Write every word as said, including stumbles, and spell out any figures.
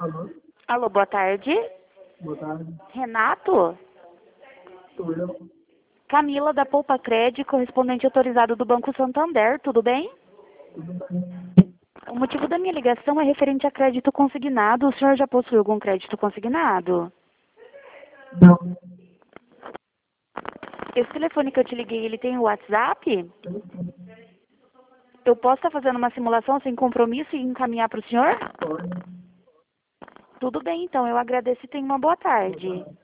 Alô? Alô, boa tarde. Boa tarde. Renato? Sou eu. Camila da Poupa Crédito, correspondente autorizado do Banco Santander, tudo bem? Tudo bem? O motivo da minha ligação é referente a crédito consignado. O senhor já possui algum crédito consignado? Não. Esse telefone que eu te liguei, ele tem o WhatsApp? Eu sim. Eu posso estar fazendo uma simulação sem compromisso e encaminhar para o senhor? Pode. Tudo bem, então. Eu agradeço e tenha uma boa Boa tarde. tarde.